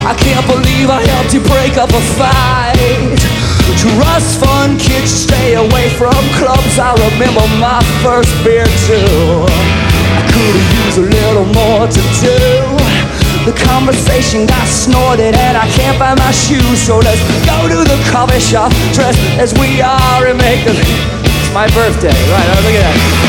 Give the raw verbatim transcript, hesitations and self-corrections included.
I can't believe I helped you break up a fight. Trust fund kids, stay away from clubs. I remember my first beer too. I could've used a little more to do. The conversation got snorted and I can't find my shoes. So let's go to the coffee shop, dressed as we are, and make the... It's my birthday, right? Look at that.